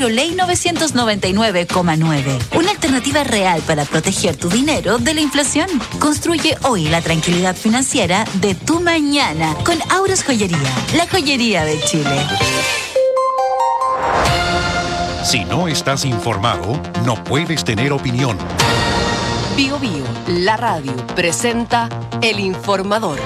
Ley 999,9. Una alternativa real para proteger tu dinero de la inflación. Construye hoy la tranquilidad financiera de tu mañana con Auros Joyería, la joyería de Chile. Si no estás informado, no puedes tener opinión. Bio Bio, la radio, presenta El Informador.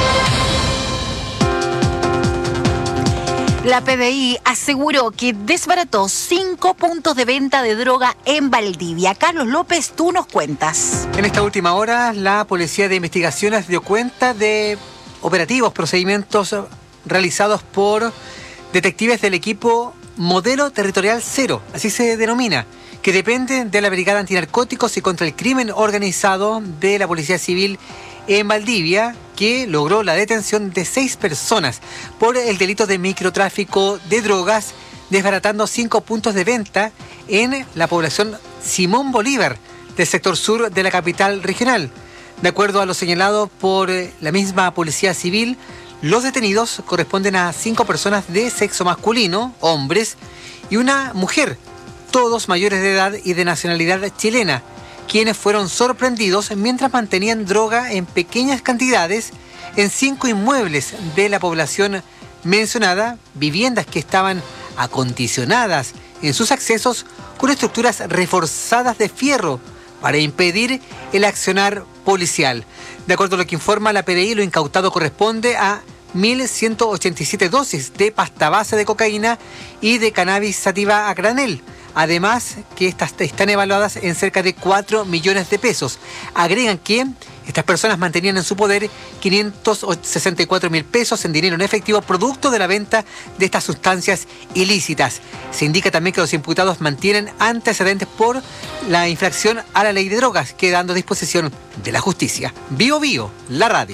La PDI aseguró que desbarató 5 puntos de venta de droga en Valdivia. Carlos López, tú nos cuentas. En esta última hora, la Policía de Investigaciones dio cuenta de operativos, procedimientos realizados por detectives del equipo Modelo Territorial Cero, así se denomina, que depende de la Brigada Antinarcóticos y contra el Crimen Organizado de la Policía Civil en Valdivia, que logró la detención de 6 personas por el delito de microtráfico de drogas, desbaratando 5 puntos de venta en la población Simón Bolívar, del sector sur de la capital regional. De acuerdo a lo señalado por la misma Policía Civil, los detenidos corresponden a 5 personas de sexo masculino, hombres, y una mujer, todos mayores de edad y de nacionalidad chilena, quienes fueron sorprendidos mientras mantenían droga en pequeñas cantidades en 5 inmuebles de la población mencionada, viviendas que estaban acondicionadas en sus accesos con estructuras reforzadas de fierro para impedir el accionar policial. De acuerdo a lo que informa la PDI, lo incautado corresponde a 1.187 dosis de pasta base de cocaína y de cannabis sativa a granel. Además, que estas están evaluadas en cerca de 4 millones de pesos. Agregan que estas personas mantenían en su poder 564.000 pesos en dinero en efectivo, producto de la venta de estas sustancias ilícitas. Se indica también que los imputados mantienen antecedentes por la infracción a la ley de drogas, quedando a disposición de la justicia. Bio Bio, la radio.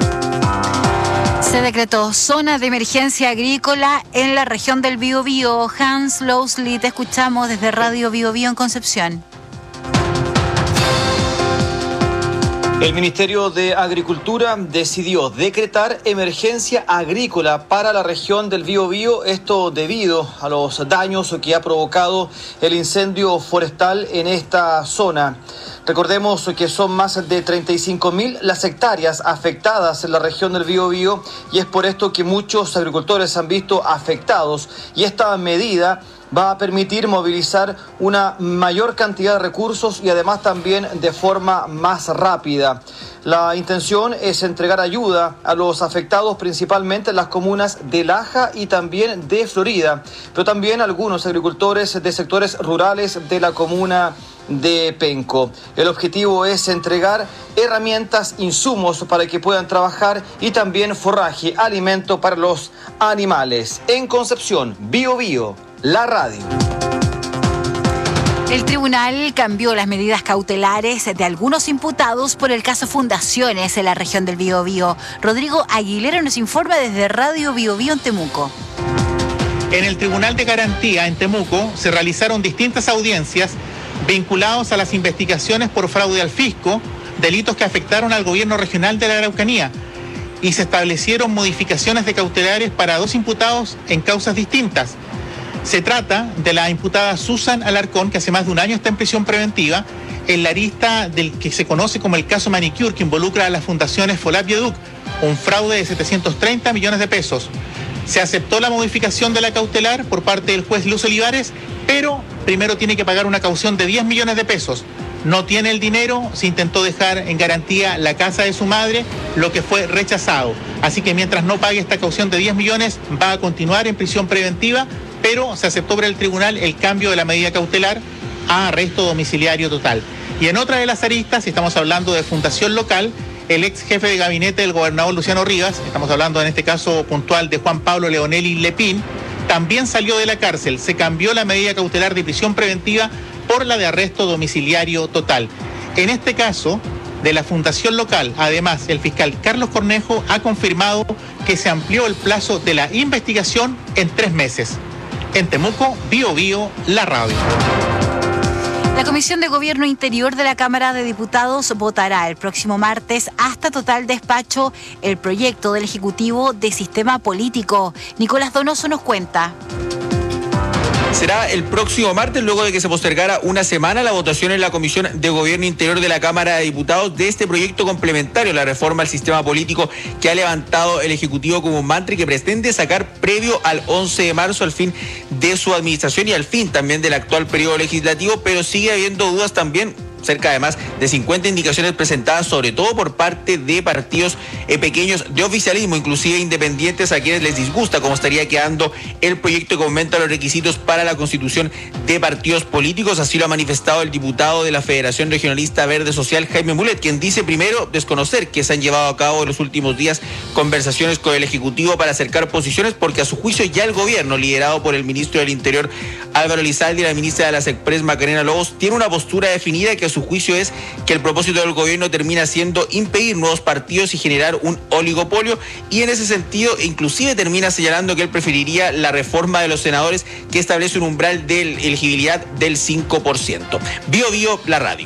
Se decretó zona de emergencia agrícola en la región del Biobío. Hans Losley, te escuchamos desde Radio Biobío en Concepción. El Ministerio de Agricultura decidió decretar emergencia agrícola para la región del Biobío, esto debido a los daños que ha provocado el incendio forestal en esta zona. Recordemos que son más de 35.000 las hectáreas afectadas en la región del Biobío y es por esto que muchos agricultores se han visto afectados, y esta medida va a permitir movilizar una mayor cantidad de recursos y además también de forma más rápida. La intención es entregar ayuda a los afectados, principalmente en las comunas de Laja y también de Florida, pero también algunos agricultores de sectores rurales de la comuna de Penco. El objetivo es entregar herramientas, insumos para que puedan trabajar y también forraje, alimento para los animales. En Concepción, Bio Bio, la radio. El tribunal cambió las medidas cautelares de algunos imputados por el caso Fundaciones en la región del Biobío. Rodrigo Aguilera nos informa desde Radio Biobío en Temuco. En el Tribunal de Garantía en Temuco se realizaron distintas audiencias vinculados a las investigaciones por fraude al fisco, delitos que afectaron al gobierno regional de la Araucanía, y se establecieron modificaciones de cautelares para 2 imputados en causas distintas. Se trata de la imputada Susan Alarcón, que hace más de un año está en prisión preventiva en la arista del que se conoce como el caso Manicure, que involucra a las fundaciones Folap y Educ, un fraude de 730 millones de pesos. Se aceptó la modificación de la cautelar por parte del juez Luz Olivares, pero primero tiene que pagar una caución de 10 millones de pesos. No tiene el dinero, se intentó dejar en garantía la casa de su madre, lo que fue rechazado. Así que mientras no pague esta caución de 10 millones, va a continuar en prisión preventiva, pero se aceptó por el tribunal el cambio de la medida cautelar a arresto domiciliario total. Y en otra de las aristas, si estamos hablando de fundación local, el ex jefe de gabinete del gobernador Luciano Rivas, estamos hablando en este caso puntual de Juan Pablo Leonelli Lepín, también salió de la cárcel. Se cambió la medida cautelar de prisión preventiva por la de arresto domiciliario total. En este caso, de la fundación local, además, el fiscal Carlos Cornejo ha confirmado que se amplió el plazo de la investigación en 3 meses. En Temuco, Bio Bio, la radio. La Comisión de Gobierno Interior de la Cámara de Diputados votará el próximo martes hasta total despacho el proyecto del Ejecutivo de Sistema Político. Nicolás Donoso nos cuenta. Será el próximo martes, luego de que se postergara una semana la votación en la Comisión de Gobierno Interior de la Cámara de Diputados de este proyecto complementario a la reforma al sistema político que ha levantado el Ejecutivo como un mantra y que pretende sacar previo al 11 de marzo, al fin de su administración y al fin también del actual periodo legislativo, pero sigue habiendo dudas también. Cerca además de 50 indicaciones presentadas, sobre todo por parte de partidos pequeños de oficialismo, inclusive independientes, a quienes les disgusta cómo estaría quedando el proyecto que aumenta los requisitos para la constitución de partidos políticos. Así lo ha manifestado el diputado de la Federación Regionalista Verde Social, Jaime Mulet, quien dice primero desconocer que se han llevado a cabo en los últimos días conversaciones con el Ejecutivo para acercar posiciones, porque a su juicio ya el gobierno, liderado por el ministro del Interior Álvaro Elizalde y la ministra de la SECPRES Macarena Lobos, tiene una postura definida que a su juicio es que el propósito del gobierno termina siendo impedir nuevos partidos y generar un oligopolio, y en ese sentido inclusive termina señalando que él preferiría la reforma de los senadores que establece un umbral de elegibilidad del 5%. Bío Bío, la radio.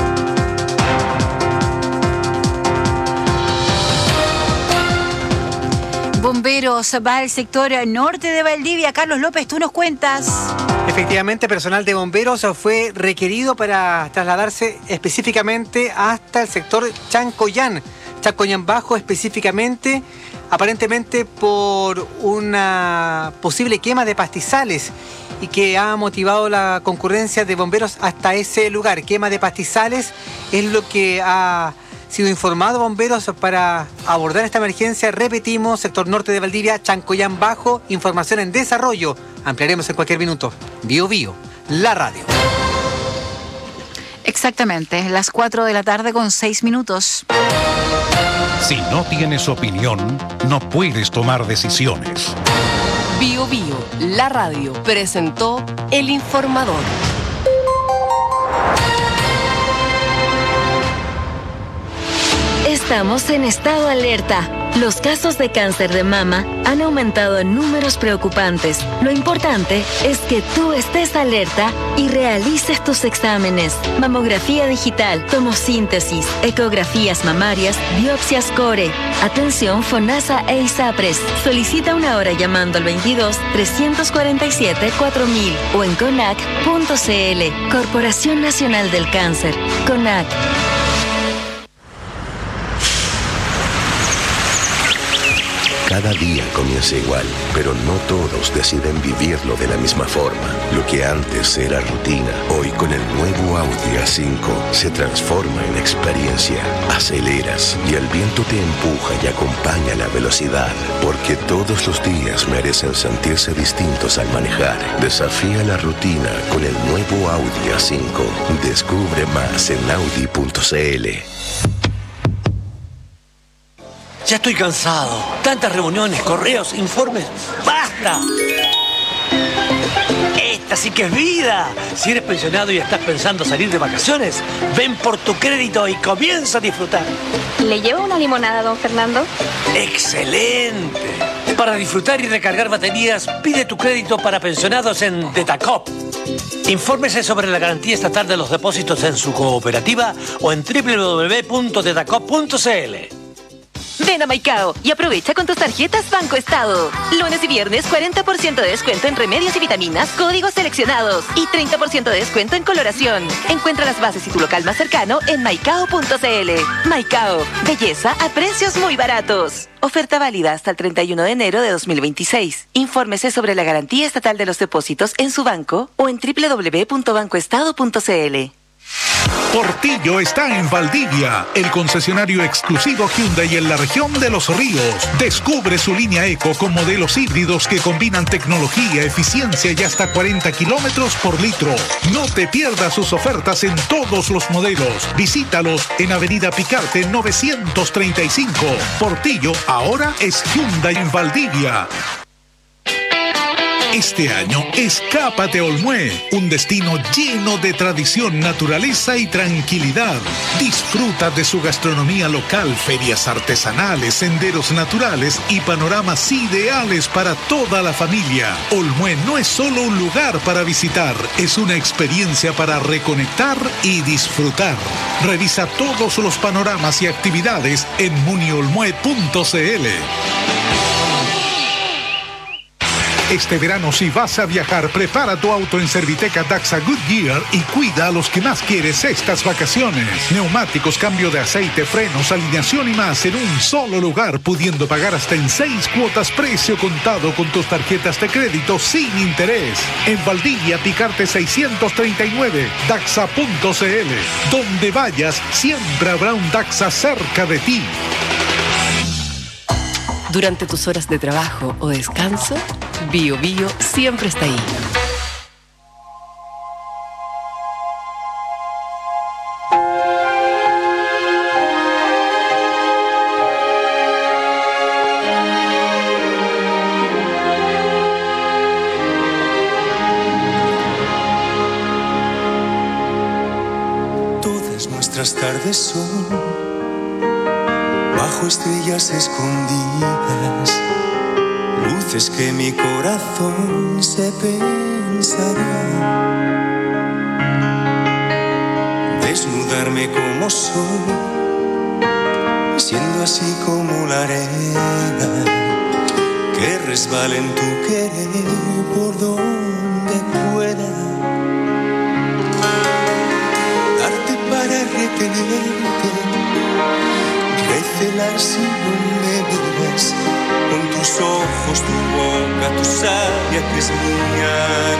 Bomberos va al sector norte de Valdivia. Carlos López, tú nos cuentas. Efectivamente, personal de bomberos fue requerido para trasladarse específicamente hasta el sector Chancoyán Bajo específicamente, aparentemente por una posible quema de pastizales y que ha motivado la concurrencia de bomberos hasta ese lugar. Quema de pastizales es lo que ha sido informado bomberos para abordar esta emergencia. Repetimos, sector norte de Valdivia, Chancoyán Bajo, información en desarrollo. Ampliaremos en cualquier minuto. Bío Bío, la radio. Exactamente, las 4 de la tarde con 6 minutos. Si no tienes opinión, no puedes tomar decisiones. Bío Bío, la radio, presentó El Informador. Estamos en estado alerta. Los casos de cáncer de mama han aumentado en números preocupantes. Lo importante es que tú estés alerta y realices tus exámenes. Mamografía digital, tomosíntesis, ecografías mamarias, biopsias core. Atención FONASA e ISAPRES. Solicita una hora llamando al 22-347-4000 o en CONAC.cl. Corporación Nacional del Cáncer. CONAC. Cada día comienza igual, pero no todos deciden vivirlo de la misma forma. Lo que antes era rutina, hoy con el nuevo Audi A5 se transforma en experiencia. Aceleras y el viento te empuja y acompaña la velocidad, porque todos los días merecen sentirse distintos al manejar. Desafía la rutina con el nuevo Audi A5. Descubre más en Audi.cl. Ya estoy cansado. Tantas reuniones, correos, informes. ¡Basta! Esta sí que es vida. Si eres pensionado y estás pensando salir de vacaciones, ven por tu crédito y comienza a disfrutar. ¿Le llevo una limonada, don Fernando? ¡Excelente! Para disfrutar y recargar baterías, pide tu crédito para pensionados en Detacop. Infórmese sobre la garantía estatal de los depósitos en su cooperativa o en www.detacop.cl. Ven a Maicao y aprovecha con tus tarjetas Banco Estado. Lunes y viernes 40% de descuento en remedios y vitaminas, códigos seleccionados y 30% de descuento en coloración. Encuentra las bases y tu local más cercano en maicao.cl. Maicao, belleza a precios muy baratos. Oferta válida hasta el 31 de enero de 2026. Infórmese sobre la garantía estatal de los depósitos en su banco o en www.bancoestado.cl. Portillo está en Valdivia, el concesionario exclusivo Hyundai en la región de Los Ríos. Descubre su línea Eco con modelos híbridos que combinan tecnología, eficiencia y hasta 40 kilómetros por litro. No te pierdas sus ofertas en todos los modelos. Visítalos en Avenida Picarte 935. Portillo ahora es Hyundai en Valdivia. Este año, escápate a Olmué, un destino lleno de tradición, naturaleza y tranquilidad. Disfruta de su gastronomía local, ferias artesanales, senderos naturales y panoramas ideales para toda la familia. Olmué no es solo un lugar para visitar, es una experiencia para reconectar y disfrutar. Revisa todos los panoramas y actividades en muniolmue.cl. Este verano, si vas a viajar, prepara tu auto en Serviteca Daxa Goodyear y cuida a los que más quieres estas vacaciones. Neumáticos, cambio de aceite, frenos, alineación y más en un solo lugar, pudiendo pagar hasta en 6 cuotas precio contado con tus tarjetas de crédito sin interés. En Valdivia, Picarte 639, Daxa.cl. Donde vayas, siempre habrá un Daxa cerca de ti. Durante tus horas de trabajo o descanso, Bio Bio siempre está ahí. Todas nuestras tardes son bajo estrellas escondidas, luces que mi corazón se pensará. Desnudarme como soy, siendo así como la arena que resbala en tu querer por donde pueda. Darte para retenerte, recelar si no me miras, con tus ojos, tu boca, tu savia que es mía,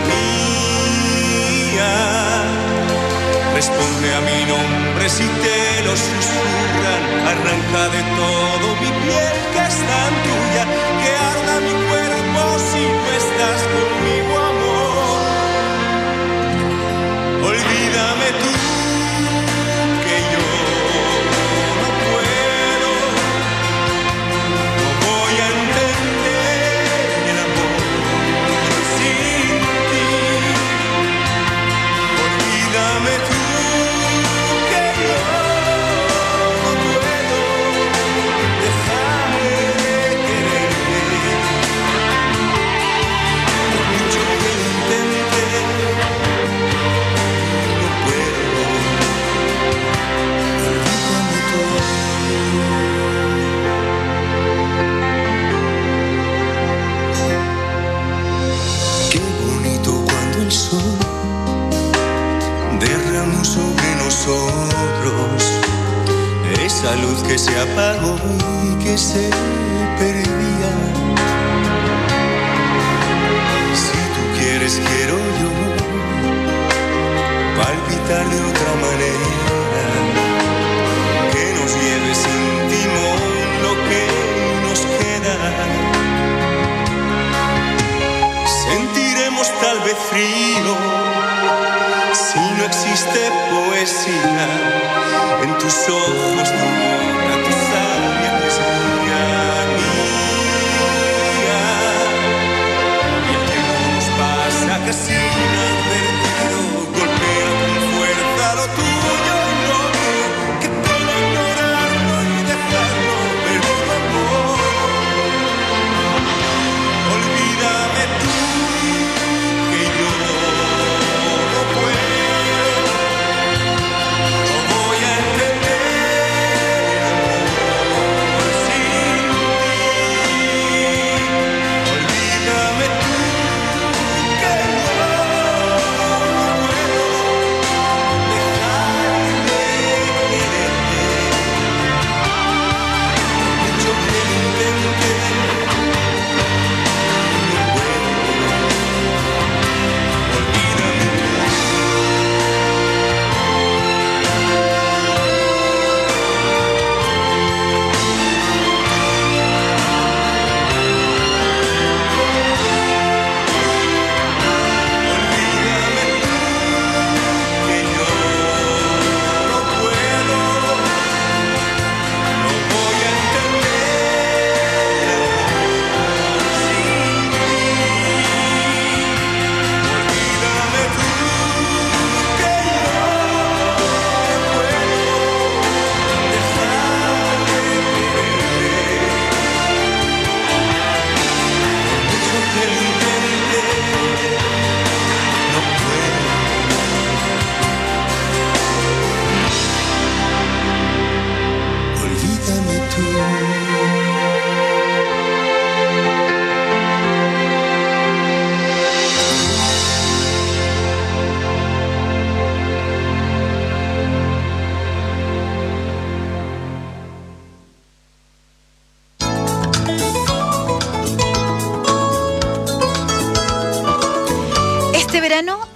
mía. Responde a mi nombre si te lo susurran, arranca de todo mi piel que es tan tuya, que arda mi cuerpo si no estás conmigo, amor. Olvídame tú, que yo no puedo, no voy a entender el amor sin ti. Olvídame tú, que yo no puedo dejar de quererte. Por mucho que lo intente, no puedo. Olvídame tú. Qué bonito cuando el sol derramó sobre nosotros esa luz que se apagó y que se perdía. Si tú quieres, quiero yo palpitar de otra manera, que nos lleve sin timón lo que nos queda. Sentiremos tal vez frío si no existe poesía en tus ojos, tu boca, tu savia que es mía, mía. Y el tiempo nos pasa casi inadvertido, golpea con fuerza lo tuyo y lo mío, que puedo ignorarlo y dejarlo, pero no amor. Olvídame tú, que yo no puedo, no voy a entender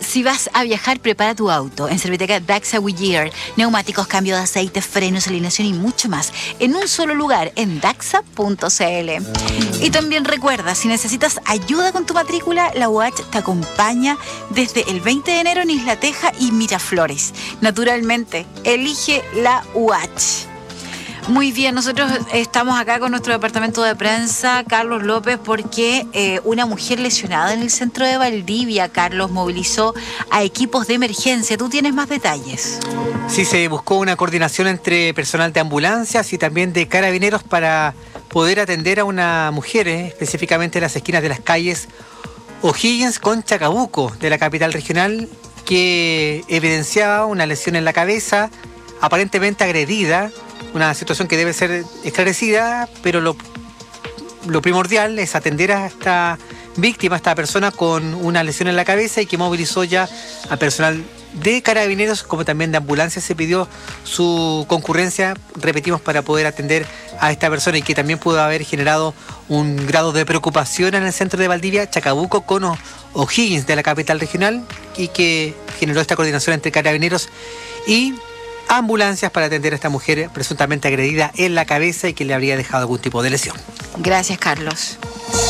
Si vas a viajar, prepara tu auto. En Serviteca Daxa Goodyear, neumáticos, cambio de aceite, frenos, alineación y mucho más. En un solo lugar, en daxa.cl. Y también recuerda, si necesitas ayuda con tu matrícula, la UH te acompaña desde el 20 de enero en Isla Teja y Miraflores. Naturalmente, elige la UH. Muy bien, nosotros estamos acá con nuestro departamento de prensa, Carlos López, porque una mujer lesionada en el centro de Valdivia, Carlos, movilizó a equipos de emergencia. ¿Tú tienes más detalles? Sí, se buscó una coordinación entre personal de ambulancias y también de carabineros para poder atender a una mujer, específicamente en las esquinas de las calles O'Higgins con Chacabuco, de la capital regional, que evidenciaba una lesión en la cabeza, aparentemente agredida. Una situación que debe ser esclarecida, pero lo primordial es atender a esta víctima, a esta persona con una lesión en la cabeza, y que movilizó ya a personal de carabineros como también de ambulancias. Se pidió su concurrencia, repetimos, para poder atender a esta persona, y que también pudo haber generado un grado de preocupación en el centro de Valdivia, Chacabuco con O'Higgins, de la capital regional, y que generó esta coordinación entre carabineros y ambulancias para atender a esta mujer presuntamente agredida en la cabeza y que le habría dejado algún tipo de lesión. Gracias, Carlos.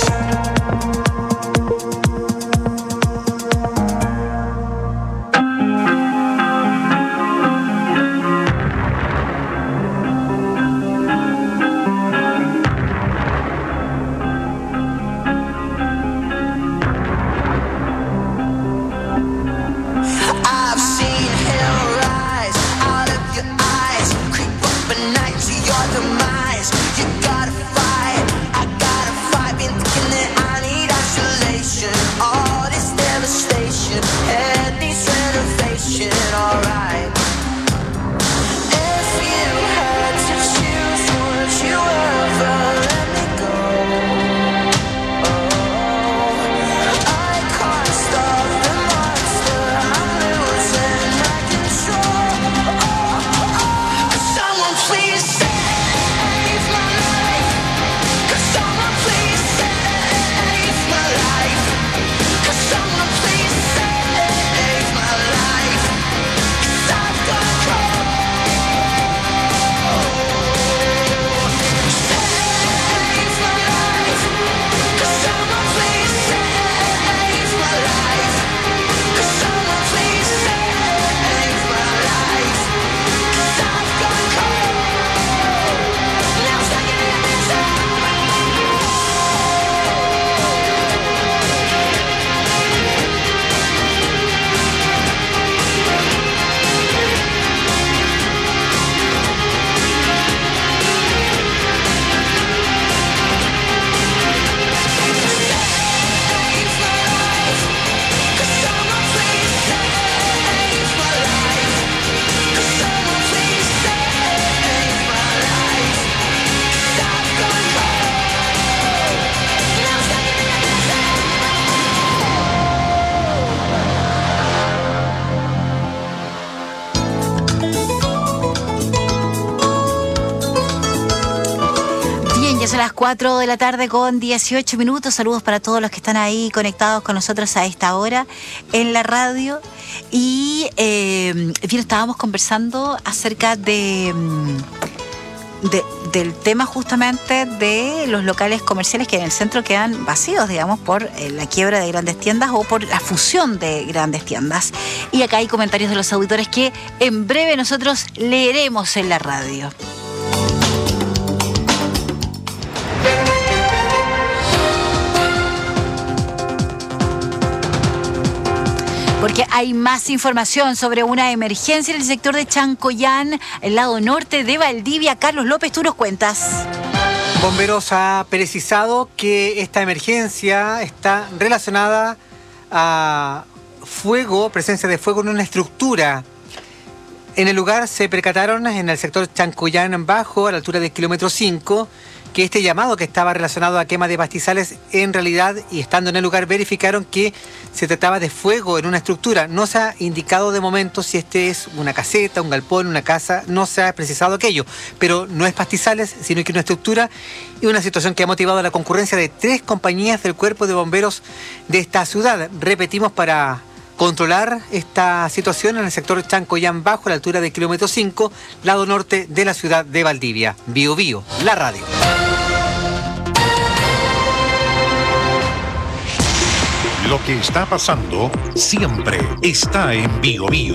A las 4 de la tarde con 18 minutos. Saludos para todos los que están ahí conectados con nosotros a esta hora en la radio. Y bien, estábamos conversando acerca del tema justamente de los locales comerciales que en el centro quedan vacíos, digamos, por la quiebra de grandes tiendas o por la fusión de grandes tiendas. Y acá hay comentarios de los auditores que en breve nosotros leeremos en la radio. Porque hay más información sobre una emergencia en el sector de Chancoyán, el lado norte de Valdivia. Carlos López, tú nos cuentas. Bomberos ha precisado que esta emergencia está relacionada a fuego, presencia de fuego en una estructura. En el lugar se percataron en el sector Chancoyán Bajo, a la altura del kilómetro 5, que este llamado que estaba relacionado a quema de pastizales, en realidad, y estando en el lugar, verificaron que se trataba de fuego en una estructura. No se ha indicado de momento si este es una caseta, un galpón, una casa, no se ha precisado aquello, pero no es pastizales, sino que una estructura, y una situación que ha motivado la concurrencia de 3 compañías del Cuerpo de Bomberos de esta ciudad. Repetimos, para controlar esta situación en el sector Chancoyán Bajo, a la altura del kilómetro 5, lado norte de la ciudad de Valdivia. Bio Bio, la radio. Lo que está pasando siempre está en Bio Bio.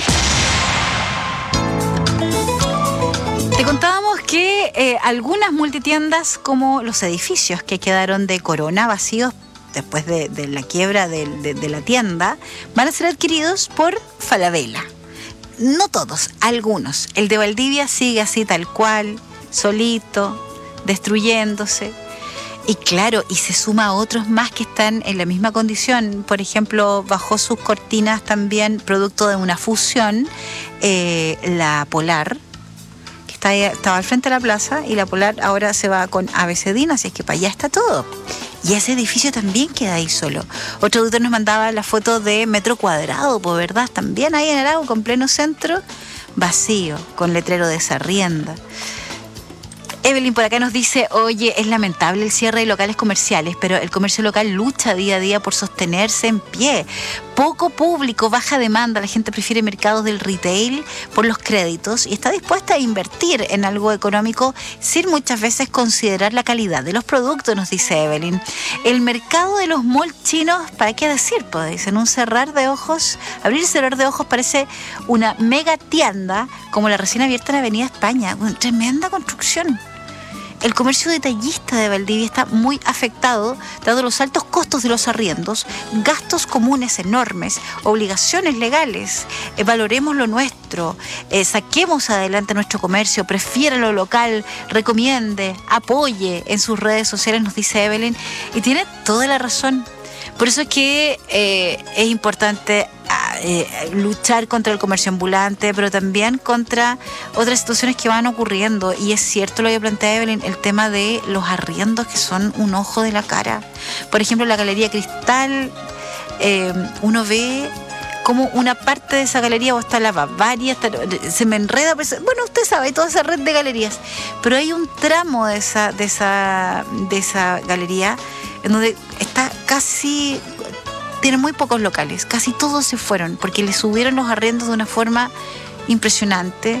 Te contábamos que algunas multitiendas, como los edificios que quedaron de Corona vacíos después de la quiebra de la tienda, van a ser adquiridos por Falabella. No todos, algunos. El de Valdivia sigue así tal cual, solito, destruyéndose. Y claro, y se suma a otros más que están en la misma condición. Por ejemplo, bajó sus cortinas también, producto de una fusión, la Polar, estaba al frente de la plaza, y la Polar ahora se va con ABCDIN, así es que para allá está todo. Y ese edificio también queda ahí solo. Otro auditor nos mandaba la foto de Metro Cuadrado, por verdad, también ahí en el lago, con pleno centro, vacío, con letrero de desarrienda. Evelyn por acá nos dice, oye, es lamentable el cierre de locales comerciales, pero el comercio local lucha día a día por sostenerse en pie. Poco público, baja demanda, la gente prefiere mercados del retail por los créditos y está dispuesta a invertir en algo económico sin muchas veces considerar la calidad de los productos, nos dice Evelyn. El mercado de los malls chinos, ¿para qué decir? Pues dicen, un cerrar de ojos, abrir y cerrar de ojos, parece una mega tienda como la recién abierta en Avenida España. Una tremenda construcción. El comercio detallista de Valdivia está muy afectado, dado los altos costos de los arriendos, gastos comunes enormes, obligaciones legales. Valoremos lo nuestro, saquemos adelante nuestro comercio, prefiera lo local, recomiende, apoye en sus redes sociales, nos dice Evelyn, y tiene toda la razón. Por eso es que es importante luchar contra el comercio ambulante, pero también contra otras situaciones que van ocurriendo. Y es cierto lo que plantea Evelyn, el tema de los arriendos, que son un ojo de la cara. Por ejemplo, en la Galería Cristal, uno ve como una parte de esa galería, o está la Bavaria, se me enreda, bueno, usted sabe, hay toda esa red de galerías, pero hay un tramo de esa galería en donde está casi, tiene muy pocos locales, casi todos se fueron, porque le subieron los arriendos de una forma impresionante,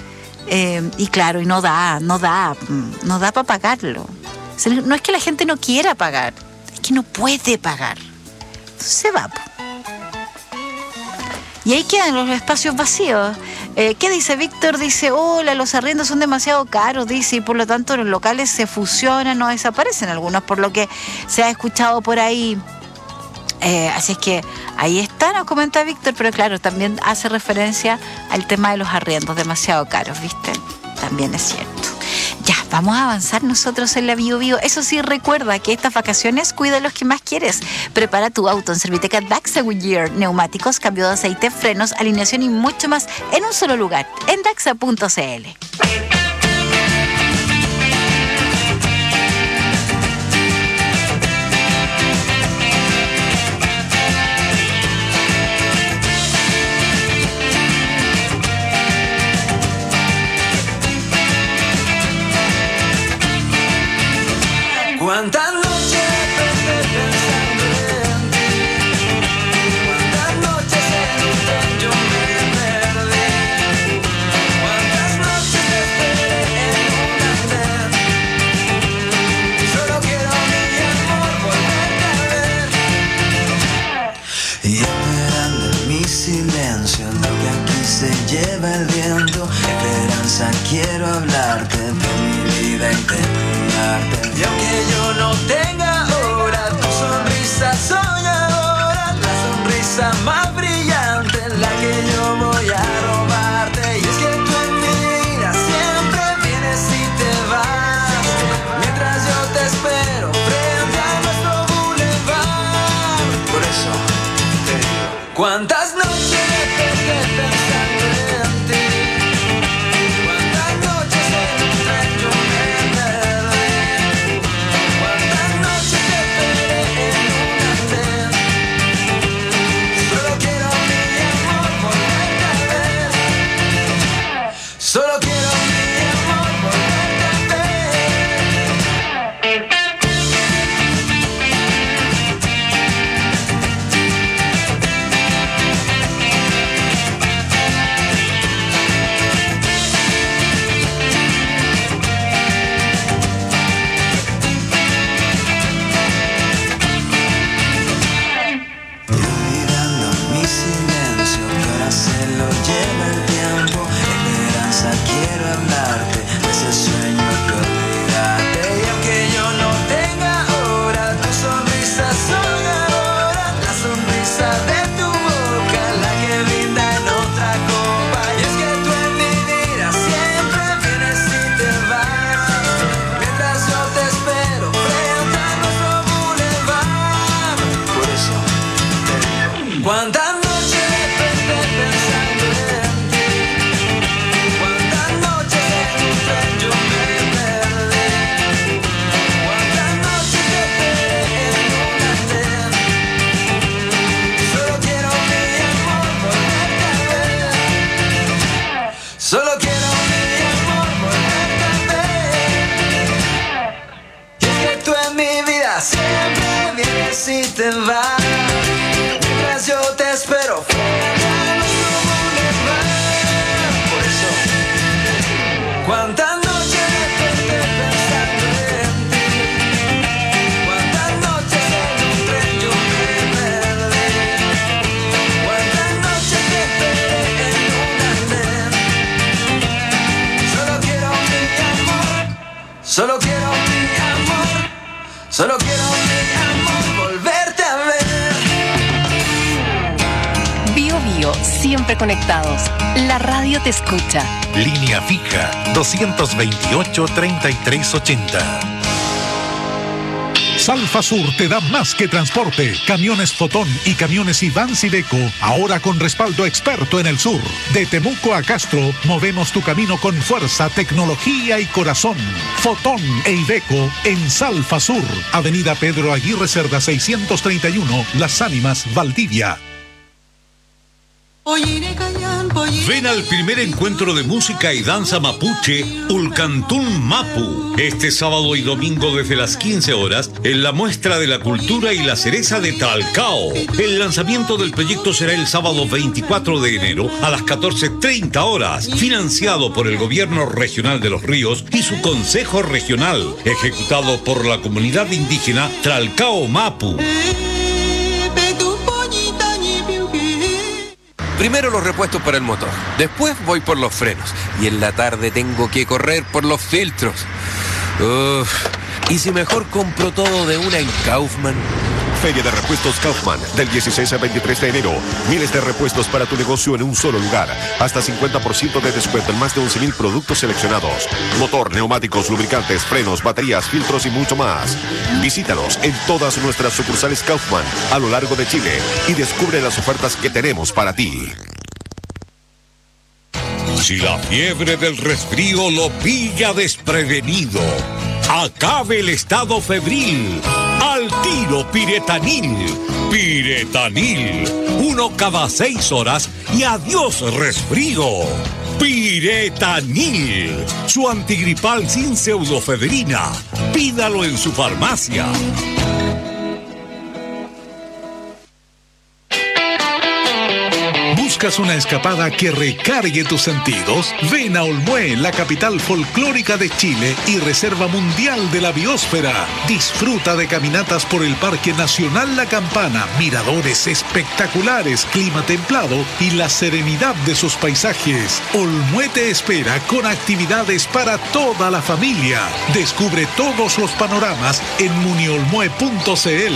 y claro, y no da para pagarlo. O sea, no es que la gente no quiera pagar, es que no puede pagar. Entonces se va. Y ahí quedan los espacios vacíos. ¿Qué dice Víctor? Dice, hola, los arriendos son demasiado caros, dice, y por lo tanto los locales se fusionan o desaparecen algunos, por lo que se ha escuchado por ahí. Así es que ahí está, nos comenta Víctor, pero claro, también hace referencia al tema de los arriendos demasiado caros, ¿viste? También es cierto. Ya, vamos a avanzar nosotros en la Bio Bio. Eso sí, recuerda que estas vacaciones cuida a los que más quieres. Prepara tu auto en Serviteca Daxa Goodyear. Neumáticos, cambio de aceite, frenos, alineación y mucho más en un solo lugar, en daxa.cl. ¿Cuántas noches pasé pensando en ti? ¿Cuántas noches en un tren yo me perdí? ¿Cuántas noches esperé en un andén? Solo quiero mi amor volverte a ver. Y esperando en mi silencio, en lo que aquí se lleva el viento. Esperanza, quiero hablarte de mi vida y de mi arte. Y aunque yo no tenga ahora tu sonrisa soñadora, la sonrisa más brillante, la que yo voy a robarte. Y es que tú en mi vida siempre vienes y te vas, mientras yo te espero frente a nuestro boulevard. Por eso te digo, ¿cuántas noches desperté pensando en ti? ¿Cuántas noches en un tren yo me perdí? ¿Cuántas noches te esperé en un andén? Solo Solo quiero mi amor volverte a ver. Y es que tú en mi vida siempre vienes y te vas. Mientras yo te espero fuera nuestro boulevard. Por eso, ¿cuántas noches desperté pensando en ti? ¿Cuántas noches en un tren yo me perdí? ¿Cuántas noches te esperé en un andén? Solo quiero mi amor, solo quiero mi amor, solo quiero mi amor volverte a ver. Bio Bio, siempre conectados. La radio te escucha. Línea fija 228-3380. Salfa Sur te da más que transporte. Camiones Fotón y camiones Ivans Iveco, ahora con respaldo experto en el sur. De Temuco a Castro, movemos tu camino con fuerza, tecnología y corazón. Fotón e Iveco en Salfa Sur. Avenida Pedro Aguirre Cerda 631, Las Ánimas, Valdivia. Ven al primer encuentro de música y danza mapuche, Ulcantún Mapu, este sábado y domingo desde las 15 horas en la Muestra de la Cultura y la Cereza de Talcao. El lanzamiento del proyecto será el sábado 24 de enero a las 14:30 horas, financiado por el Gobierno Regional de Los Ríos y su Consejo Regional, ejecutado por la comunidad indígena Talcao Mapu. Primero los repuestos para el motor, después voy por los frenos y en la tarde tengo que correr por los filtros. ¿Y si mejor compro todo de una en Kaufman? Feria de Repuestos Kaufman, del 16 al 23 de enero. Miles de repuestos para tu negocio en un solo lugar. Hasta 50% de descuento en más de 11,000 productos seleccionados. Motor, neumáticos, lubricantes, frenos, baterías, filtros y mucho más. Visítanos en todas nuestras sucursales Kaufman a lo largo de Chile y descubre las ofertas que tenemos para ti. Si la fiebre del resfrío lo pilla desprevenido, acabe el estado febril. Al tiro Piretanil. Piretanil. 1 cada 6 horas y adiós resfrío. Piretanil. Su antigripal sin pseudofebrina. Pídalo en su farmacia. ¿Buscas una escapada que recargue tus sentidos? Ven a Olmué, la capital folclórica de Chile y reserva mundial de la biosfera. Disfruta de caminatas por el Parque Nacional La Campana, miradores espectaculares, clima templado y la serenidad de sus paisajes. Olmué te espera con actividades para toda la familia. Descubre todos los panoramas en muniolmue.cl.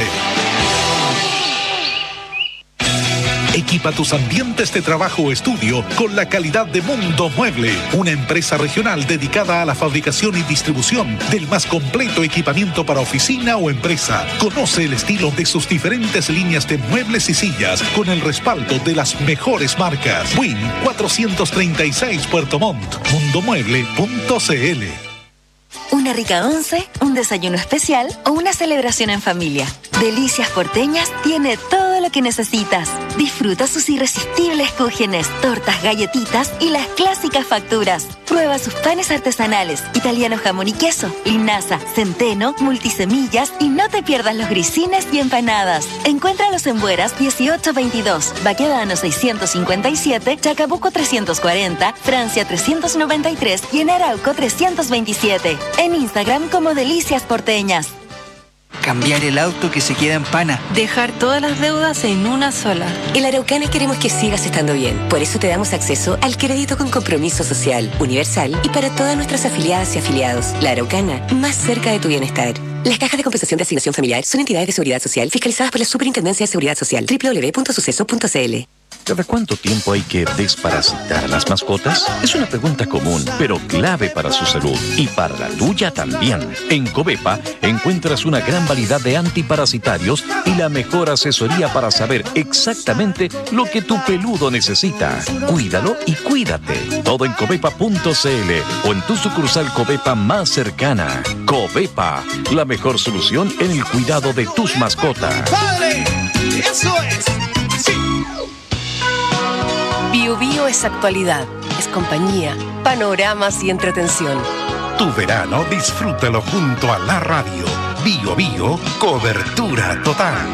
Equipa tus ambientes de trabajo o estudio con la calidad de Mundo Mueble, una empresa regional dedicada a la fabricación y distribución del más completo equipamiento para oficina o empresa. Conoce el estilo de sus diferentes líneas de muebles y sillas con el respaldo de las mejores marcas. Win 436 Puerto Montt, mundomueble.cl. Una rica once, un desayuno especial o una celebración en familia. Delicias Porteñas tiene todo lo que necesitas. Disfruta sus irresistibles cúgenes, tortas, galletitas y las clásicas facturas. Prueba sus panes artesanales, italiano jamón y queso, linaza, centeno, multisemillas y no te pierdas los grisines y empanadas. Encuéntralos en Bueras 1822, Baquedano 657, Chacabuco 340, Francia 393 y en Arauco 327. En Instagram como Delicias Porteñas. Cambiar el auto que se queda en pana. Dejar todas las deudas en una sola. En la Araucana queremos que sigas estando bien. Por eso te damos acceso al crédito con compromiso social, universal y para todas nuestras afiliadas y afiliados. La Araucana, más cerca de tu bienestar. Las cajas de compensación de asignación familiar son entidades de seguridad social fiscalizadas por la Superintendencia de Seguridad Social. www.suceso.cl. ¿Cada cuánto tiempo hay que desparasitar a las mascotas? Es una pregunta común, pero clave para su salud y para la tuya también. En Covepa encuentras una gran variedad de antiparasitarios y la mejor asesoría para saber exactamente lo que tu peludo necesita. Cuídalo y cuídate. Todo en covepa.cl o en tu sucursal Covepa más cercana. Covepa, la mejor solución en el cuidado de tus mascotas. ¡Padre! ¡Eso es! ¡Sí! Bio Bio es actualidad, es compañía, panoramas y entretención. Tu verano disfrútalo junto a la radio. Bio Bio, cobertura total.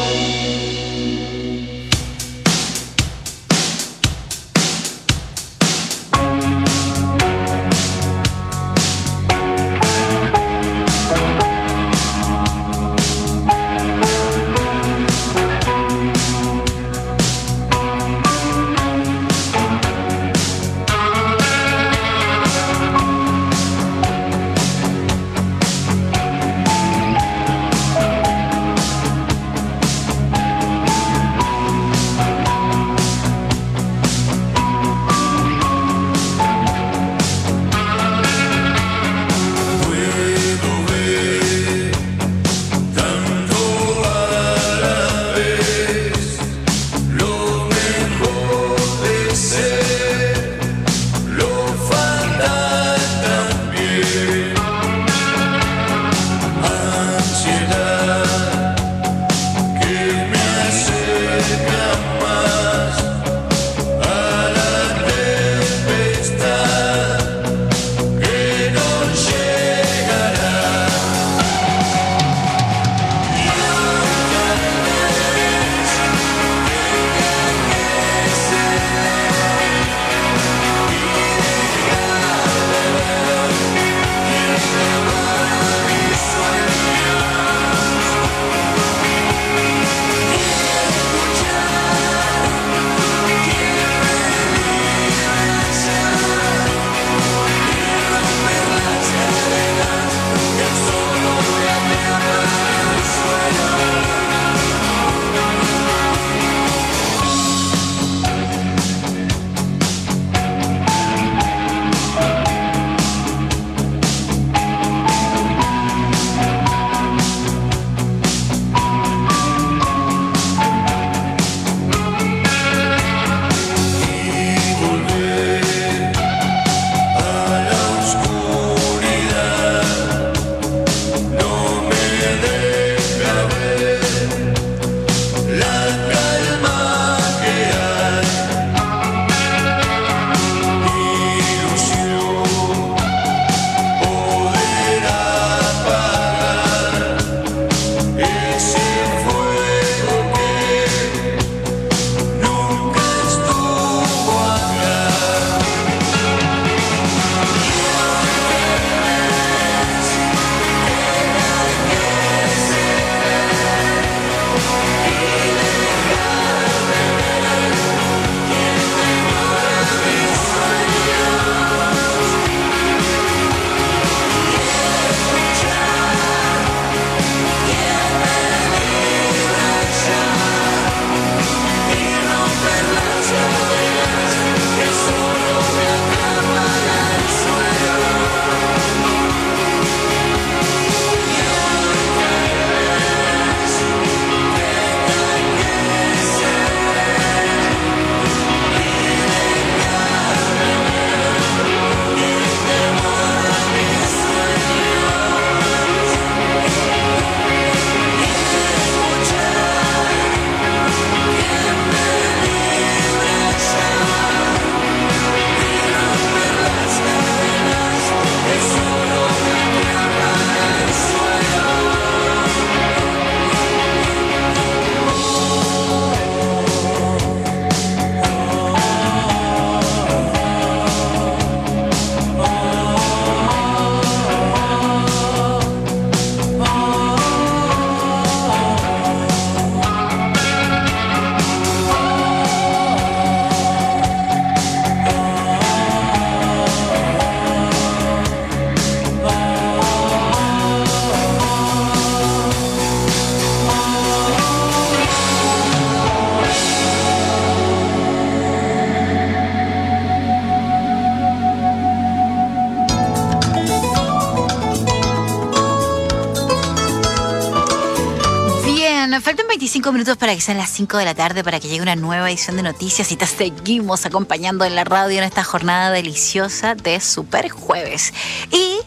Nos faltan 25 minutos para que sean las 5 de la tarde, para que llegue una nueva edición de noticias y te seguimos acompañando en la radio en esta jornada deliciosa de Super Jueves. Y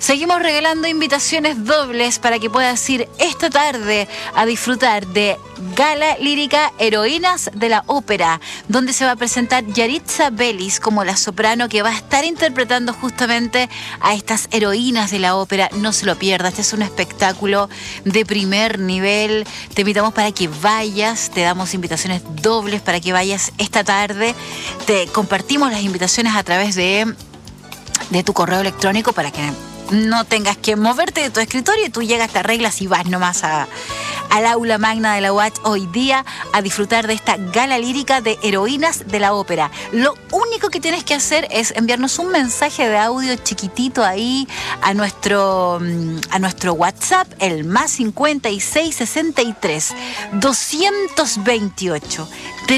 Seguimos regalando invitaciones dobles para que puedas ir esta tarde a disfrutar de Gala Lírica Heroínas de la Ópera, donde se va a presentar Yaritza Bellis como la soprano que va a estar interpretando justamente a estas heroínas de la ópera. No se lo pierdas, este es un espectáculo de primer nivel. Te invitamos para que vayas, te damos invitaciones dobles para que vayas esta tarde. Te compartimos las invitaciones a través de tu correo electrónico para que no tengas que moverte de tu escritorio y tú llegas, te arreglas y vas nomás al aula magna de la UACH hoy día a disfrutar de esta gala lírica de heroínas de la ópera. Lo único que tienes que hacer es enviarnos un mensaje de audio chiquitito ahí a nuestro WhatsApp, el más 56 63 228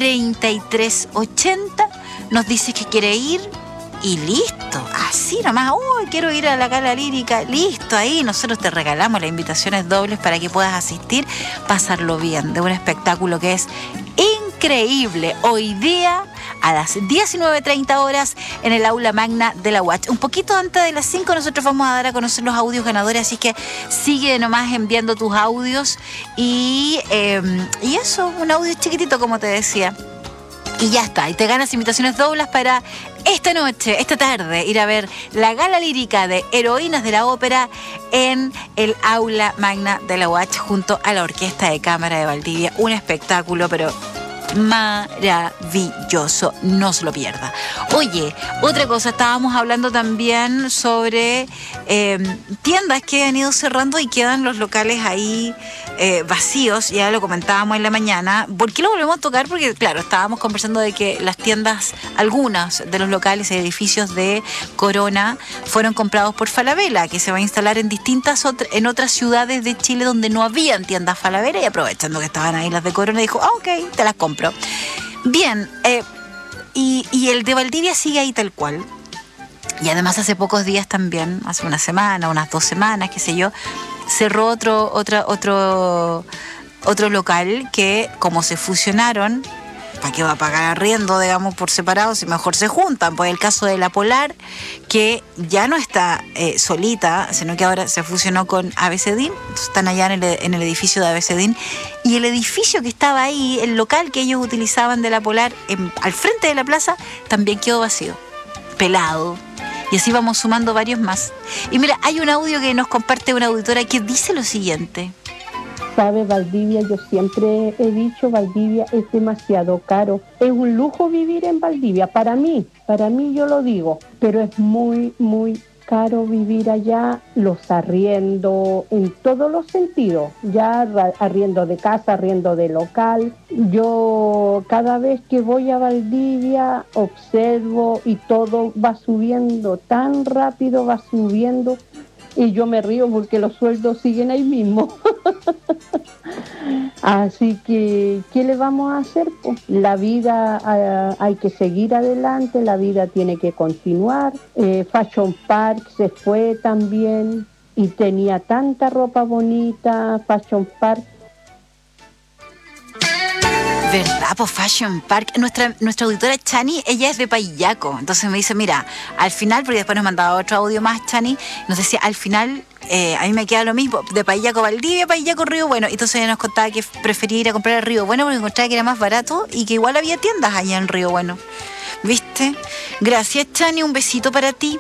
33 80. Nos dices que quiere ir y listo, así nomás. Quiero ir a la gala lírica, listo, ahí nosotros te regalamos las invitaciones dobles para que puedas asistir, pasarlo bien de un espectáculo que es increíble. Hoy día a las 19:30 horas en el aula magna de la UACH. Un poquito antes de las 5 nosotros vamos a dar a conocer los audios ganadores, así que sigue nomás enviando tus audios y eso, un audio chiquitito como te decía. Y ya está, y te ganas invitaciones dobles para esta noche, esta tarde, ir a ver la gala lírica de Heroínas de la Ópera en el aula magna de la UACH junto a la Orquesta de Cámara de Valdivia. Un espectáculo, pero maravilloso, no se lo pierda. Oye, otra cosa, estábamos hablando también sobre tiendas que han ido cerrando y quedan los locales ahí vacíos, ya lo comentábamos en la mañana. ¿Por qué lo volvemos a tocar? Porque claro, estábamos conversando de que las tiendas, algunas de los locales y edificios de Corona fueron comprados por Falabella, que se va a instalar en otras ciudades de Chile donde no habían tiendas Falabella, y aprovechando que estaban ahí las de Corona dijo, ok, te las compro. Bien, y el de Valdivia sigue ahí tal cual. Y además hace pocos días también, hace una semana, unas 2 semanas, qué sé yo, cerró otro local que, como se fusionaron, ¿para qué va a pagar arriendo, digamos, por separado si mejor se juntan? Pues el caso de La Polar, que ya no está solita, sino que ahora se fusionó con ABCDIN, están allá en el edificio de ABCDIN, y el edificio que estaba ahí, el local que ellos utilizaban de La Polar, al frente de la plaza, también quedó vacío, pelado. Y así vamos sumando varios más. Y mira, hay un audio que nos comparte una auditora que dice lo siguiente. Sabe, Valdivia, yo siempre he dicho, Valdivia es demasiado caro. Es un lujo vivir en Valdivia, para mí yo lo digo, pero es muy, muy caro vivir allá, los arriendos en todos los sentidos, ya arriendo de casa, arriendo de local. Yo cada vez que voy a Valdivia observo y todo va subiendo, tan rápido va subiendo, y yo me río porque los sueldos siguen ahí mismo. Así que, ¿qué le vamos a hacer? Pues la vida hay que seguir adelante, la vida tiene que continuar. Fashion Park se fue también y tenía tanta ropa bonita, Fashion Park. ¿Verdad? Pues Fashion Park. Nuestra auditora Chani, ella es de Payaco. Entonces me dice, mira, al final, porque después nos mandaba otro audio más, Chani, nos decía, al final, a mí me queda lo mismo, de Payaco Valdivia, Payaco Río Bueno. Entonces ella nos contaba que prefería ir a comprar al Río Bueno porque encontraba que era más barato y que igual había tiendas allá en Río Bueno. ¿Viste? Gracias, Chani, un besito para ti.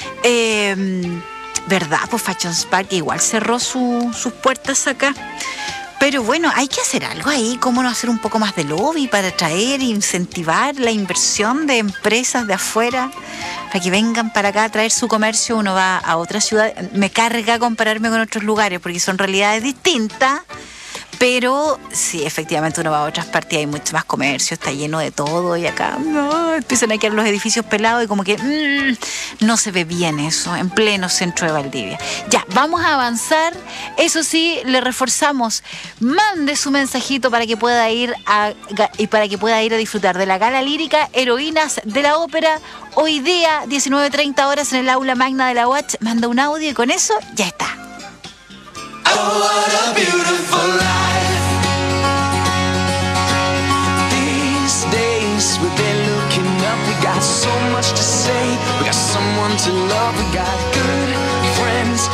¿Verdad? Pues Fashion Park igual cerró sus puertas acá. Pero bueno, hay que hacer algo ahí, cómo no hacer un poco más de lobby para atraer e incentivar la inversión de empresas de afuera, para que vengan para acá a traer su comercio. Uno va a otra ciudad, me carga compararme con otros lugares porque son realidades distintas, pero sí, efectivamente uno va a otras partes y hay mucho más comercio, está lleno de todo y acá empiezan a quedar los edificios pelados y como que no se ve bien eso en pleno centro de Valdivia. Ya, vamos a avanzar. Eso sí, le reforzamos, mande su mensajito para que pueda ir a disfrutar de la gala lírica Heroínas de la Ópera hoy día 19:30 horas en el aula magna de la UACH. Manda un audio y con eso ya está. Oh, what a beautiful life. These days we've been looking up. We got so much to say. We got someone to love. We got good friends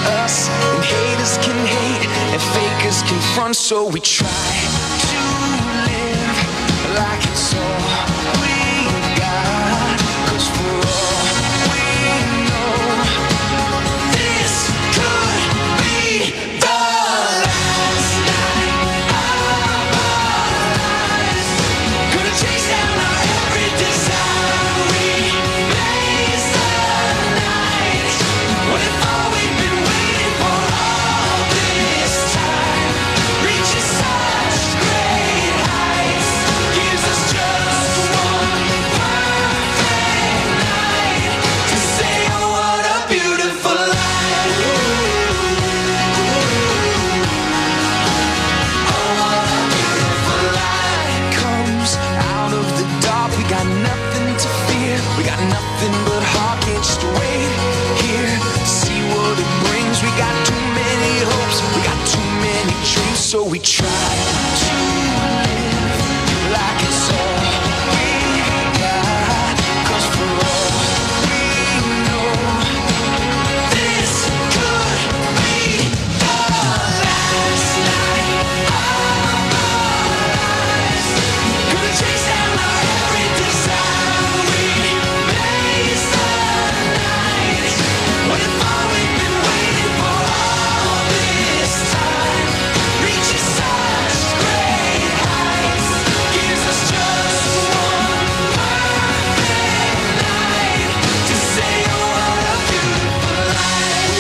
us, and haters can hate, and fakers can front, so we try to live like it's all we've got, 'cause for all we know, this could be the last night of our lives. Gonna chase down our every desire, we blaze the night. What if all we've been waiting for all this time reaches such great heights, gives us just one perfect night to say, oh, what a beautiful life. Oh, what a beautiful light comes out of the dark. We got nothing to fear, we got nothing but heart. Can't just wait here, see what it brings. We got too many hopes, we got too many dreams, so we try to live like it's all we got, 'cause for all we know, this could be the last night of our lives. Gonna chase down our every desire, we blaze the night. What if all we've been waiting for all this time reaches such great heights, gives us just one perfect night to say, oh, what a beautiful life.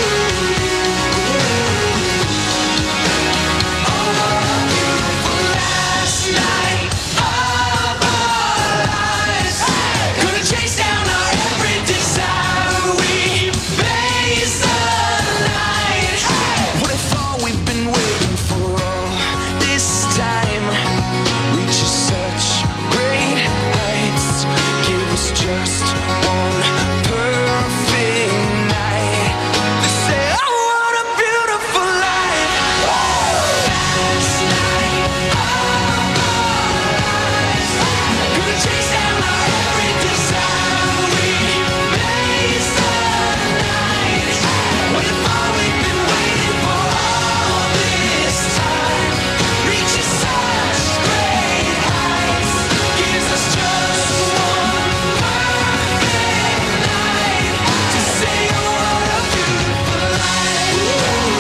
Oh, what a beautiful last night of our lives. Gonna chase down our every desire, we blaze the night. What if all we've been waiting for all this time reaches such great heights, give us just one perfect night to say, oh, what a beautiful life. Last night of our lives. Gonna chase down our every desire, we blaze the night. What if all we've been waiting for all this time reaches such great heights, gives us just one perfect night to say, oh, what a beautiful life. Oh,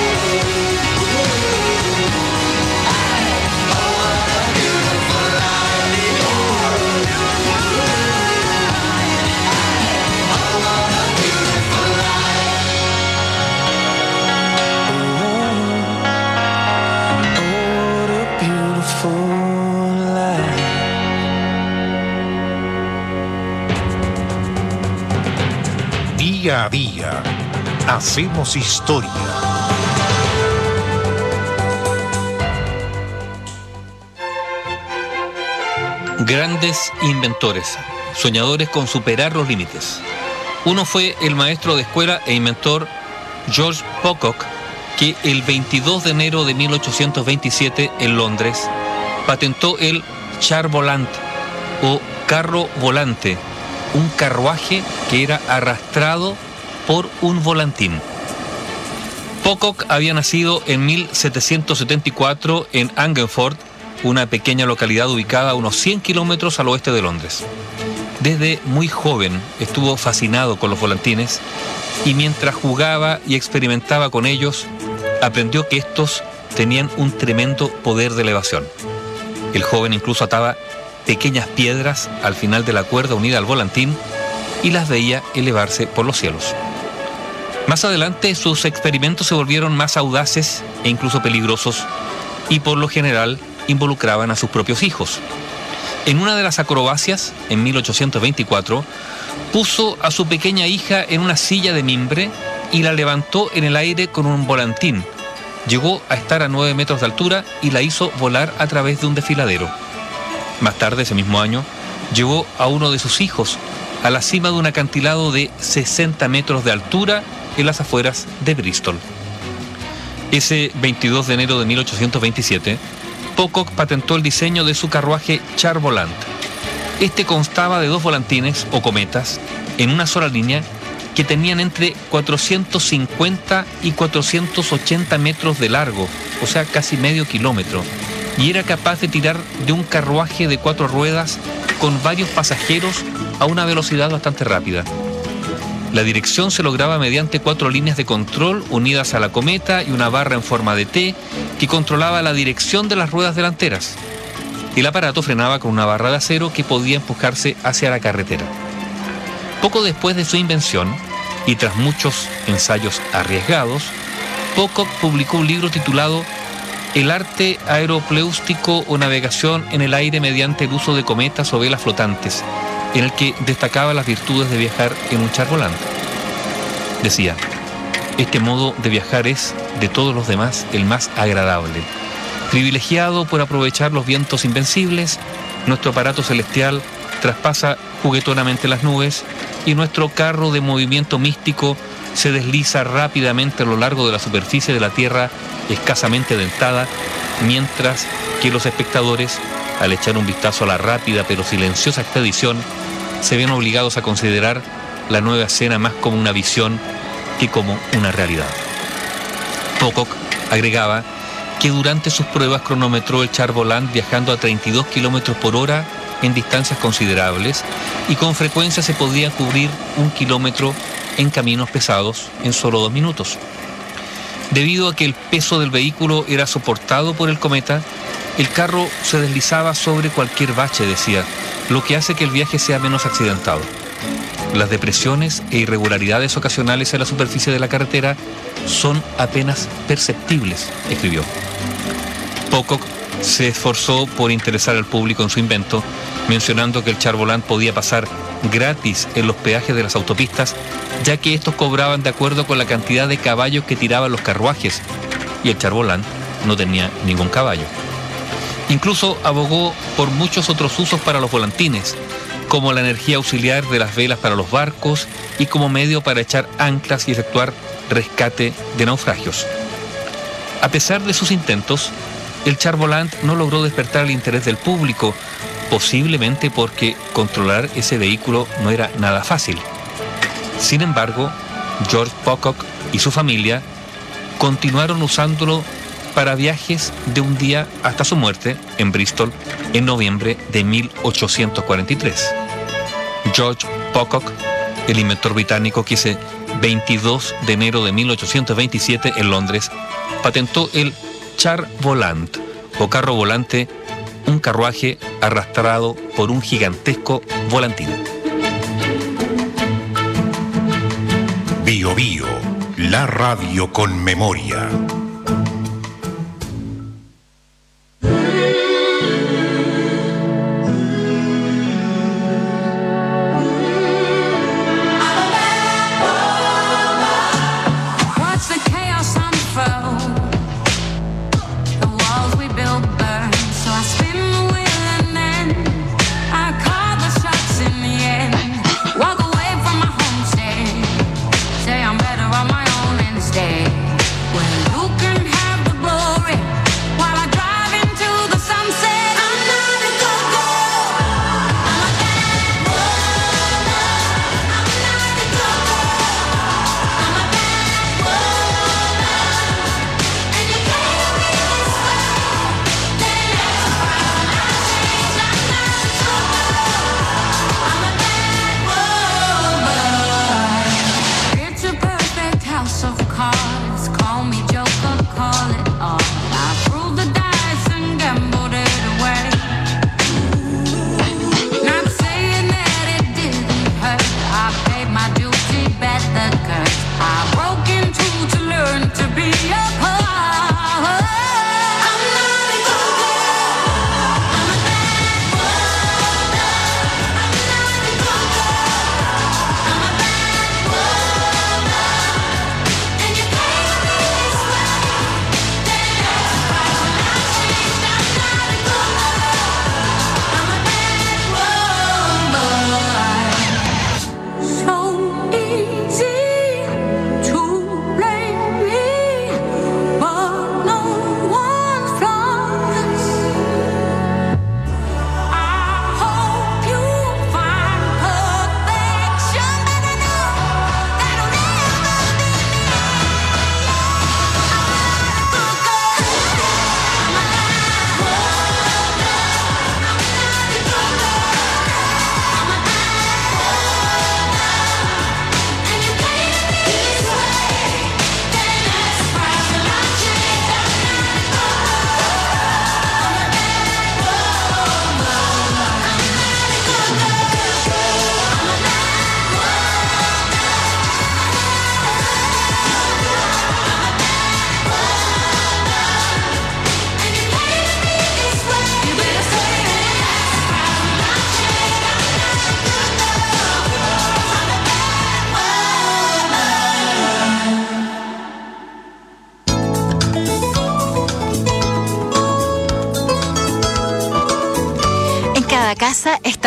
what a beautiful life. Día a día, hacemos historia. Grandes inventores, soñadores con superar los límites. Uno fue el maestro de escuela e inventor George Pocock, que el 22 de enero de 1827 en Londres patentó el char volant o carro volante, un carruaje que era arrastrado por un volantín. Pocock había nacido en 1774 en Angleford, una pequeña localidad ubicada a unos 100 kilómetros al oeste de Londres. Desde muy joven estuvo fascinado con los volantines y mientras jugaba y experimentaba con ellos, aprendió que estos tenían un tremendo poder de elevación. El joven incluso ataba pequeñas piedras al final de la cuerda unida al volantín y las veía elevarse por los cielos. Más adelante sus experimentos se volvieron más audaces e incluso peligrosos y por lo general involucraban a sus propios hijos. En una de las acrobacias, en 1824, puso a su pequeña hija en una silla de mimbre y la levantó en el aire con un volantín. Llegó a estar a 9 metros de altura y la hizo volar a través de un desfiladero. Más tarde, ese mismo año, llevó a uno de sus hijos a la cima de un acantilado de 60 metros de altura en las afueras de Bristol. Ese 22 de enero de 1827, Pocock patentó el diseño de su carruaje char volant. Este constaba de 2 volantines o cometas en una sola línea que tenían entre 450 y 480 metros de largo, o sea, casi medio kilómetro, y era capaz de tirar de un carruaje de 4 ruedas con varios pasajeros a una velocidad bastante rápida. La dirección se lograba mediante 4 líneas de control unidas a la cometa y una barra en forma de T que controlaba la dirección de las ruedas delanteras. El aparato frenaba con una barra de acero que podía empujarse hacia la carretera. Poco después de su invención, y tras muchos ensayos arriesgados, Pocock publicó un libro titulado El arte aeropléustico o navegación en el aire mediante el uso de cometas o velas flotantes, en el que destacaba las virtudes de viajar en un char volante. Decía, este modo de viajar es, de todos los demás, el más agradable. Privilegiado por aprovechar los vientos invencibles, nuestro aparato celestial traspasa juguetonamente las nubes y nuestro carro de movimiento místico se desliza rápidamente a lo largo de la superficie de la Tierra escasamente dentada, mientras que los espectadores, al echar un vistazo a la rápida pero silenciosa expedición, se ven obligados a considerar la nueva escena más como una visión que como una realidad. Pocock agregaba que durante sus pruebas cronometró el char volant viajando a 32 kilómetros por hora en distancias considerables y con frecuencia se podía cubrir 1 kilómetro en caminos pesados en solo 2 minutos. Debido a que el peso del vehículo era soportado por el cometa, el carro se deslizaba sobre cualquier bache, decía, lo que hace que el viaje sea menos accidentado. Las depresiones e irregularidades ocasionales en la superficie de la carretera son apenas perceptibles, escribió. Pocock se esforzó por interesar al público en su invento, mencionando que el char volant podía pasar gratis en los peajes de las autopistas, ya que estos cobraban de acuerdo con la cantidad de caballos que tiraban los carruajes, y el char volant no tenía ningún caballo. Incluso abogó por muchos otros usos para los volantines, como la energía auxiliar de las velas para los barcos y como medio para echar anclas y efectuar rescate de naufragios. A pesar de sus intentos, el char volant no logró despertar el interés del público, posiblemente porque controlar ese vehículo no era nada fácil. Sin embargo, George Pocock y su familia continuaron usándolo para viajes de un día hasta su muerte en Bristol en noviembre de 1843. George Pocock, el inventor británico que ese 22 de enero de 1827 en Londres patentó el char volant o carro volante, un carruaje arrastrado por un gigantesco volantín. Bio Bio, la radio con memoria. Say I'm better on my own instead. When you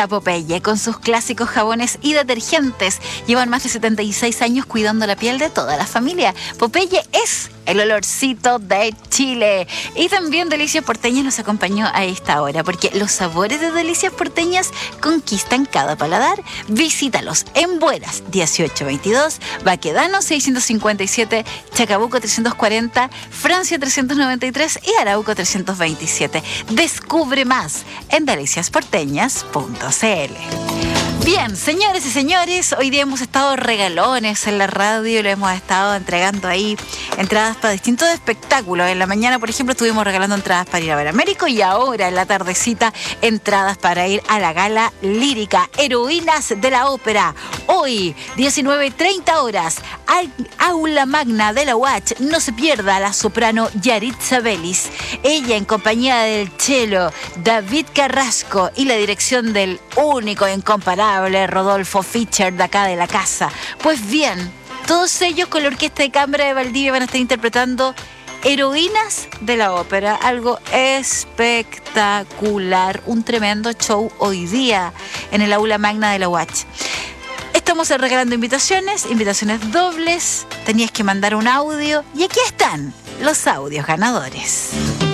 está Popeye, con sus clásicos jabones y detergentes. Llevan más de 76 años cuidando la piel de toda la familia. Popeye es el olorcito de Chile. Y también Delicias Porteñas nos acompañó a esta hora, porque los sabores de Delicias Porteñas conquistan cada paladar. Visítalos en Buenas 1822, Baquedano 657, Chacabuco 340, Francia 393 y Arauco 327. Descubre más en deliciasporteñas.cl. Bien, señores y señores, hoy día hemos estado regalones en la radio, le hemos estado entregando ahí entradas para distintos espectáculos. En la mañana, por ejemplo, estuvimos regalando entradas para ir a ver a Américo, y ahora en la tardecita entradas para ir a la gala lírica Heroínas de la Ópera. Hoy, 19:30 horas, Aula Magna de la UACH. No se pierda la soprano Yaritza Vélez. Ella en compañía del cello David Carrasco y la dirección del único e incomparable Rodolfo Fischer de acá de la casa. Pues bien, todos ellos con la Orquesta de Cámara de Valdivia van a estar interpretando Heroínas de la Ópera, algo espectacular, un tremendo show hoy día en el Aula Magna de la UACH. Estamos regalando invitaciones dobles, tenías que mandar un audio y aquí están los audios ganadores.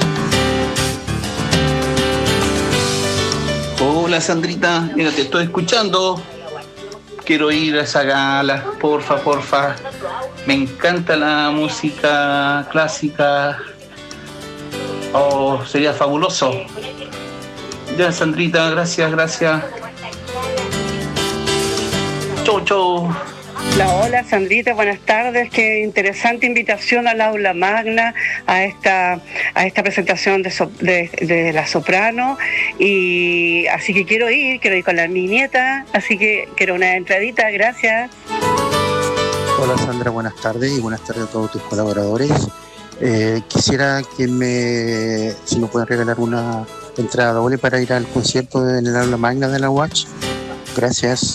Hola Sandrita, mira, te estoy escuchando. Quiero ir a esa gala, porfa. Me encanta la música clásica. Oh, sería fabuloso. Ya Sandrita, gracias. Chau. Hola Sandrita, buenas tardes. Qué interesante invitación al Aula Magna, a esta presentación de la soprano, y así que quiero ir con mi nieta, así que quiero una entradita, gracias. Hola Sandra, buenas tardes, y buenas tardes a todos tus colaboradores. Quisiera si me pueden regalar una entrada doble para ir al concierto en el Aula Magna de la UACH. Gracias.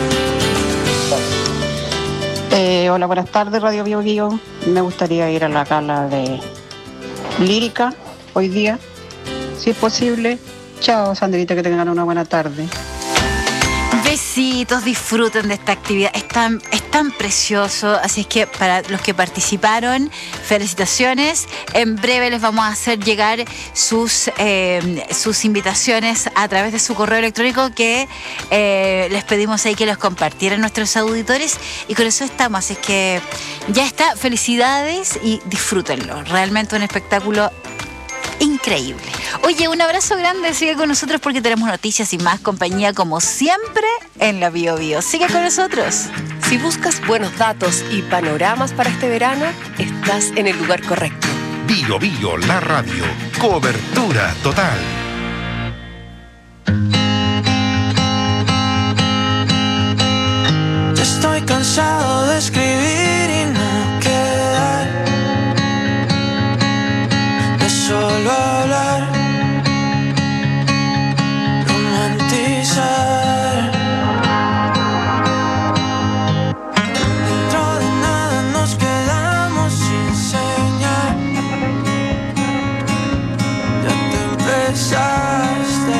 Hola, buenas tardes, Radio Bio Bio. Me gustaría ir a la gala de lírica hoy día, si es posible. Chao, Sandrita, que tengan una buena tarde. Besitos, disfruten de esta actividad, es tan precioso, así es que para los que participaron, felicitaciones. En breve les vamos a hacer llegar sus invitaciones a través de su correo electrónico, que les pedimos ahí que los compartieran nuestros auditores, y con eso estamos, así es que ya está, felicidades y disfrútenlo, realmente un espectáculo increíble. Oye, un abrazo grande, sigue con nosotros porque tenemos noticias y más compañía como siempre en la Bio Bio. Sigue con nosotros. Si buscas buenos datos y panoramas para este verano, estás en el lugar correcto. Bio Bio, la radio. Cobertura total. Estoy cansado de escribir y no quedar, de solo hablar, romantizar. Dentro de nada nos quedamos sin señal. Ya te empezaste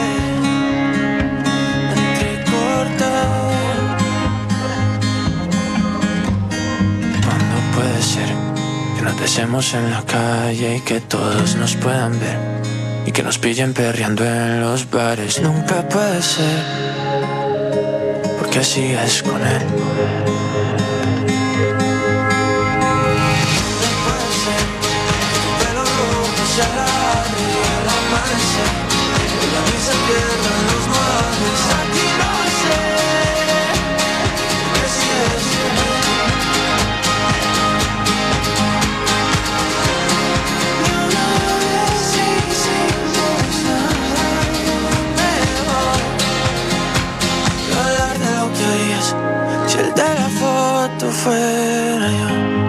a entrecortar. ¿Cuándo puede ser que nos besemos en la calle y que todos nos puedan ver? Y que nos pillen perreando en los bares. Nunca puede ser, porque así es con él. No puede ser que tu pelo rojo se alargue y al amanecer y la brisa pierda los modales. Aquí no sé, porque así es con él. Si el de la foto fuera yo,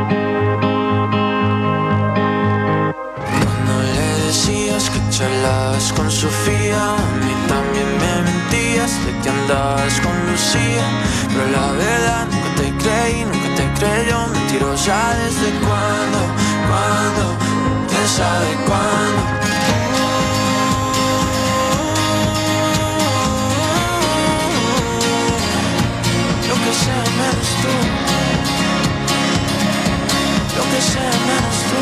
cuando le decías que charlabas con Sofía, a mí también me mentías de que andabas con Lucía. Pero la verdad nunca te creí, nunca te creyó. Mentirosa desde cuándo, quién sabe cuándo. tú. Lo que sea menos tú.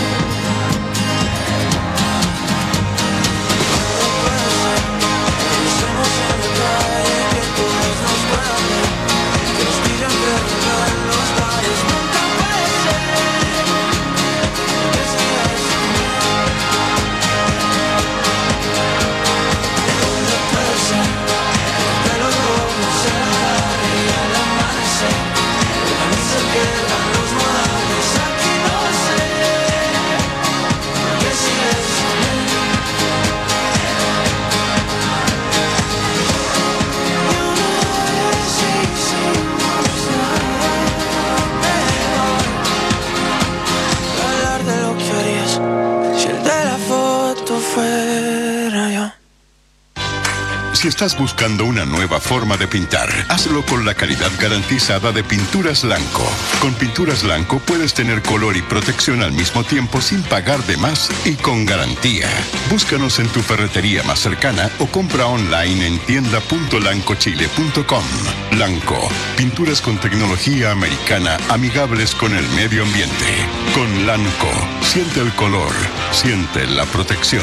Si estás buscando una nueva forma de pintar, hazlo con la calidad garantizada de Pinturas Lanco. Con Pinturas Lanco puedes tener color y protección al mismo tiempo sin pagar de más y con garantía. Búscanos en tu ferretería más cercana o compra online en tienda.lancochile.com. Lanco, pinturas con tecnología americana amigables con el medio ambiente. Con Lanco, siente el color, siente la protección.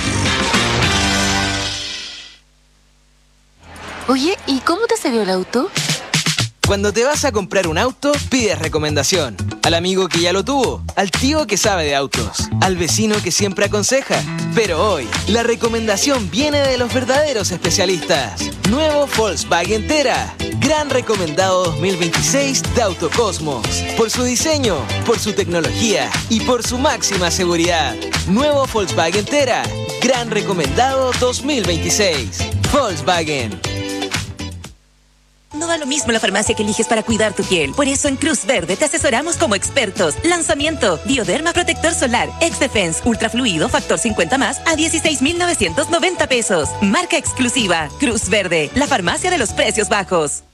Oye, ¿y cómo te salió el auto? Cuando te vas a comprar un auto, pides recomendación. Al amigo que ya lo tuvo, al tío que sabe de autos, al vecino que siempre aconseja. Pero hoy, la recomendación viene de los verdaderos especialistas. Nuevo Volkswagen Tera. Gran recomendado 2026 de Autocosmos. Por su diseño, por su tecnología y por su máxima seguridad. Nuevo Volkswagen Tera. Gran recomendado 2026. Volkswagen. No da lo mismo la farmacia que eliges para cuidar tu piel. Por eso en Cruz Verde te asesoramos como expertos. Lanzamiento: Bioderma Protector Solar X-Defense Ultra Fluido Factor 50 más a 16,990 pesos. Marca exclusiva. Cruz Verde, la farmacia de los precios bajos.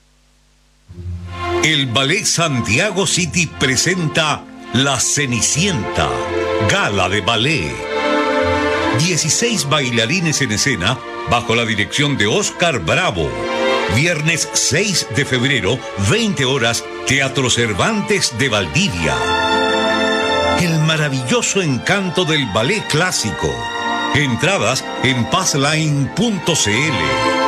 El Ballet Santiago City presenta La Cenicienta, gala de ballet. 16 bailarines en escena bajo la dirección de Oscar Bravo. Viernes 6 de febrero, 20 horas, Teatro Cervantes de Valdivia. El maravilloso encanto del ballet clásico. Entradas en passline.cl.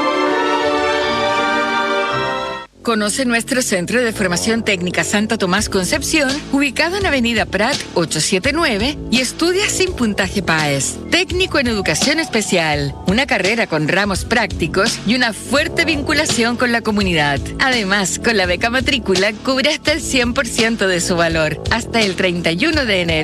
Conoce nuestro Centro de Formación Técnica Santo Tomás Concepción, ubicado en Avenida Prat 879, y estudia sin puntaje PAES. Técnico en Educación Especial, una carrera con ramos prácticos y una fuerte vinculación con la comunidad. Además, con la beca matrícula cubre hasta el 100% de su valor, hasta el 31 de enero.